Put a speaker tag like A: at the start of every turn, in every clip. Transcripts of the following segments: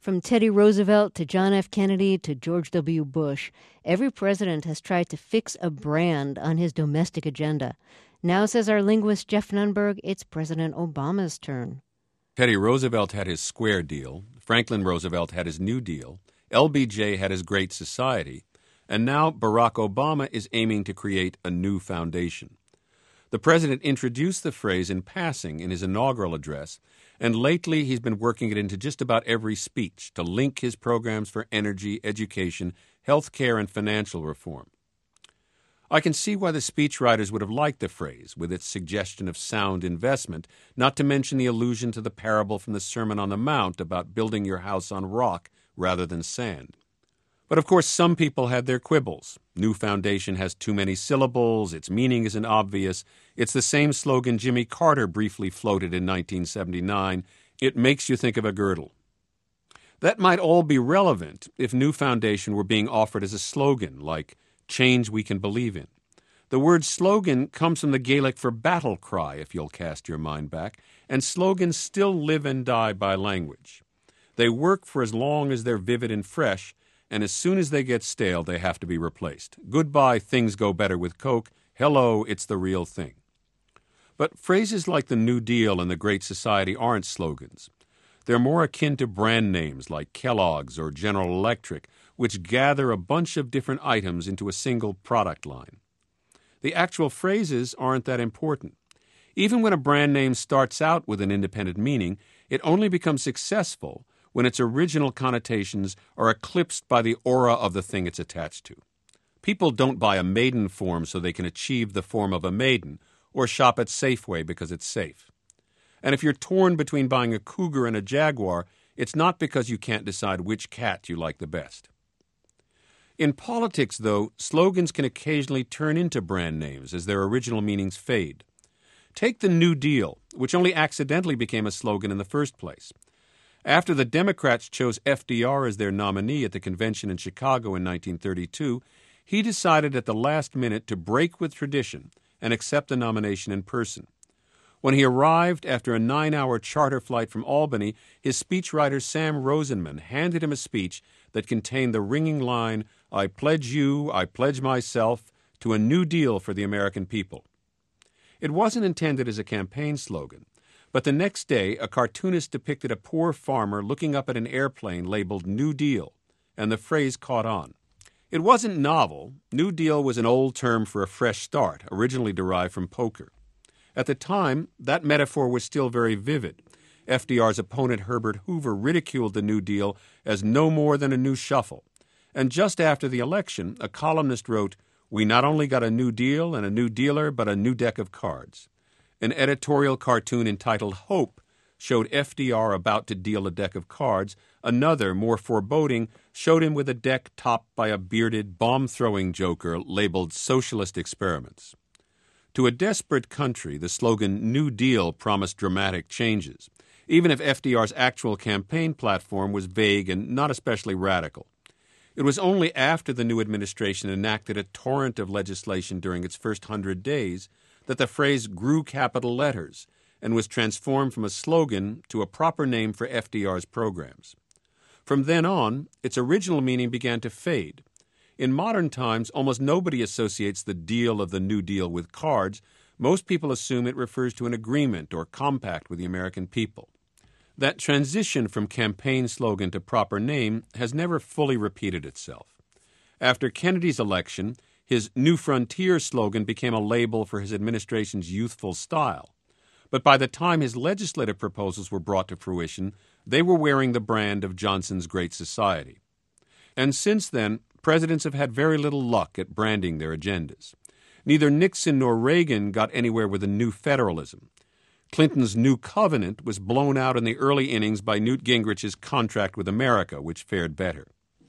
A: From Teddy Roosevelt to John F. Kennedy to George W. Bush, every president has tried to fix a brand on his domestic agenda. Now, says our linguist Jeff Nunberg, it's President Obama's turn.
B: Teddy Roosevelt had his Square Deal, Franklin Roosevelt had his New Deal, LBJ had his Great Society, and now Barack Obama is aiming to create a new foundation. The president introduced the phrase in passing in his inaugural address, and lately he's been working it into just about every speech to link his programs for energy, education, health care, and financial reform. I can see why the speechwriters would have liked the phrase, with its suggestion of sound investment, not to mention the allusion to the parable from the Sermon on the Mount about building your house on rock rather than sand. But of course, some people had their quibbles. New foundation has too many syllables, its meaning isn't obvious. It's the same slogan Jimmy Carter briefly floated in 1979, it makes you think of a girdle. That might all be relevant if new foundation were being offered as a slogan, like change we can believe in. The word slogan comes from the Gaelic for battle cry, if you'll cast your mind back, and slogans still live and die by language. They work for as long as they're vivid and fresh, and as soon as they get stale, they have to be replaced. Goodbye, things go better with Coke. Hello, it's the real thing. But phrases like the New Deal and the Great Society aren't slogans. They're more akin to brand names like Kellogg's or General Electric, which gather a bunch of different items into a single product line. The actual phrases aren't that important. Even when a brand name starts out with an independent meaning, it only becomes successful when its original connotations are eclipsed by the aura of the thing it's attached to. People don't buy a maiden form so they can achieve the form of a maiden, or shop at Safeway because it's safe. And if you're torn between buying a cougar and a jaguar, it's not because you can't decide which cat you like the best. In politics, though, slogans can occasionally turn into brand names as their original meanings fade. Take the New Deal, which only accidentally became a slogan in the first place. After the Democrats chose FDR as their nominee at the convention in Chicago in 1932, he decided at the last minute to break with tradition and accept the nomination in person. When he arrived after a 9-hour charter flight from Albany, his speechwriter Sam Rosenman handed him a speech that contained the ringing line, "I pledge you, I pledge myself, to a new deal for the American people." It wasn't intended as a campaign slogan, but the next day a cartoonist depicted a poor farmer looking up at an airplane labeled New Deal, and the phrase caught on. It wasn't novel. New Deal was an old term for a fresh start, originally derived from poker. At the time, that metaphor was still very vivid. FDR's opponent Herbert Hoover ridiculed the New Deal as no more than a new shuffle. And just after the election, a columnist wrote, "We not only got a new deal and a new dealer, but a new deck of cards." An editorial cartoon entitled Hope showed FDR about to deal a deck of cards. Another, more foreboding, showed him with a deck topped by a bearded, bomb-throwing joker labeled Socialist Experiments. To a desperate country, the slogan New Deal promised dramatic changes, even if FDR's actual campaign platform was vague and not especially radical. It was only after the new administration enacted a torrent of legislation during its first 100 days that the phrase grew capital letters and was transformed from a slogan to a proper name for FDR's programs. From then on, its original meaning began to fade. In modern times, almost nobody associates the deal of the New Deal with cards. Most people assume it refers to an agreement or compact with the American people. That transition from campaign slogan to proper name has never fully repeated itself. After Kennedy's election, his New Frontier slogan became a label for his administration's youthful style. But by the time his legislative proposals were brought to fruition, they were wearing the brand of Johnson's Great Society. And since then, presidents have had very little luck at branding their agendas. Neither Nixon nor Reagan got anywhere with a new federalism. Clinton's New Covenant was blown out in the early innings by Newt Gingrich's Contract with America, which fared better.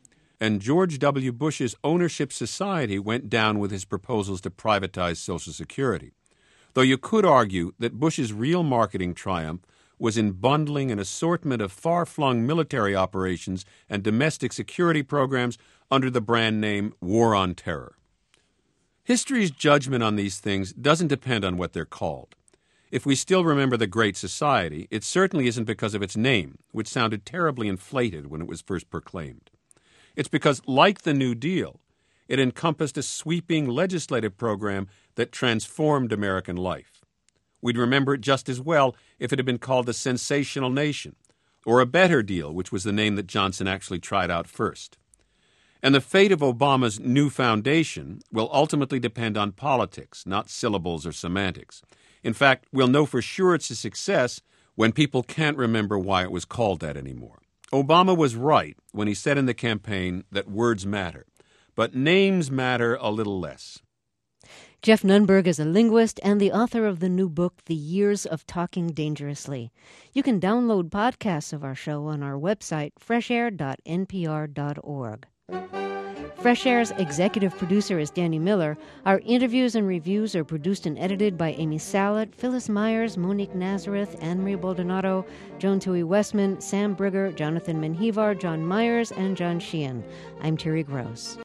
B: And George W. Bush's Ownership Society went down with his proposals to privatize Social Security. Though you could argue that Bush's real marketing triumph was in bundling an assortment of far-flung military operations and domestic security programs under the brand name War on Terror. History's judgment on these things doesn't depend on what they're called. If we still remember the Great Society, it certainly isn't because of its name, which sounded terribly inflated when it was first proclaimed. It's because, like the New Deal, it encompassed a sweeping legislative program that transformed American life. We'd remember it just as well if it had been called the Sensational Nation, or a Better Deal, which was the name that Johnson actually tried out first. And the fate of Obama's new foundation will ultimately depend on politics, not syllables or semantics. In fact, we'll know for sure it's a success when people can't remember why it was called that anymore. Obama was right when he said in the campaign that words matter, but names matter a little less.
A: Jeff Nunberg is a linguist and the author of the new book, The Years of Talking Dangerously. You can download podcasts of our show on our website, freshair.npr.org. Fresh Air's executive producer is Danny Miller. Our interviews and reviews are produced and edited by Amy Salet, Phyllis Myers, Monique Nazareth, Anne-Marie Baldonado, Joan Tui Westman, Sam Brigger, Jonathan Menjivar, John Myers, and John Sheehan. I'm Terry Gross.